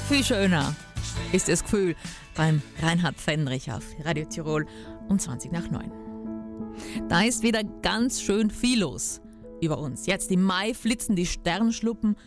Viel schöner ist das Gefühl beim Reinhard Fendrich auf Radio Tirol um 20:09. Da ist wieder ganz schön viel los über uns. Jetzt im Mai flitzen die Sternschnuppen,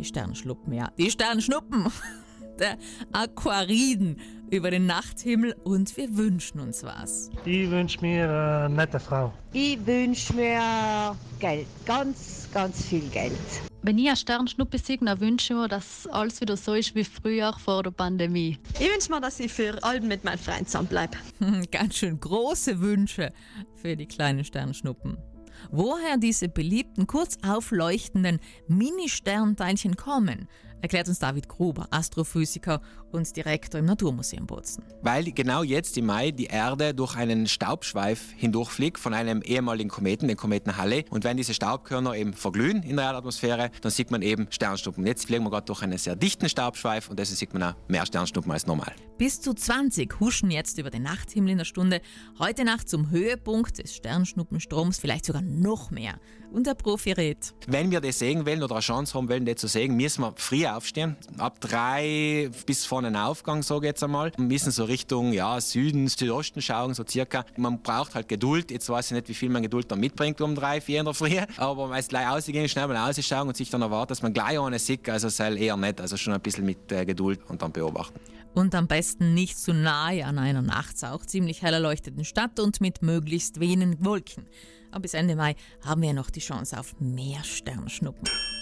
der Aquariden über den Nachthimmel und wir wünschen uns was. Ich wünsche mir eine nette Frau. Ich wünsche mir Geld, ganz, ganz viel Geld. Wenn ich eine Sternschnuppe sehe, dann wünsche ich mir, dass alles wieder so ist wie früher vor der Pandemie. Ich wünsche mir, dass ich für allem mit meinen Freunden zusammenbleibe. Ganz schön große Wünsche für die kleinen Sternschnuppen. Woher diese beliebten, kurz aufleuchtenden Mini-Sternteilchen kommen, erklärt uns David Gruber, Astrophysiker und Direktor im Naturmuseum Bozen. Weil genau jetzt im Mai die Erde durch einen Staubschweif hindurchfliegt von einem ehemaligen Kometen, den Kometen Halley. Und wenn diese Staubkörner eben verglühen in der Erdatmosphäre, dann sieht man eben Sternschnuppen. Jetzt fliegen wir gerade durch einen sehr dichten Staubschweif und deswegen sieht man auch mehr Sternschnuppen als normal. Bis zu 20 huschen jetzt über den Nachthimmel in der Stunde. Heute Nacht zum Höhepunkt des Sternschnuppenstroms, vielleicht sogar noch mehr. Und der Profi rät: Wenn wir das sehen wollen oder eine Chance haben wollen, das zu sehen, müssen wir früh aufstehen. Ab 3 bis vor den Aufgang, sage ich jetzt einmal. Wir müssen so Richtung Süden, Südosten schauen, so circa. Man braucht halt Geduld. Jetzt weiß ich nicht, wie viel man Geduld dann mitbringt um 3, 4 in der Früh. Aber wenn es gleich rausgehen, schnell mal rausschauen und sich dann erwartet, dass man gleich eine sieht, also sei eher nicht. Also schon ein bisschen mit Geduld und dann beobachten. Und am besten nicht zu nahe an einer nachts auch ziemlich hell erleuchteten Stadt und mit möglichst wenigen Wolken. Aber bis Ende Mai haben wir noch die Chance auf mehr Sternschnuppen.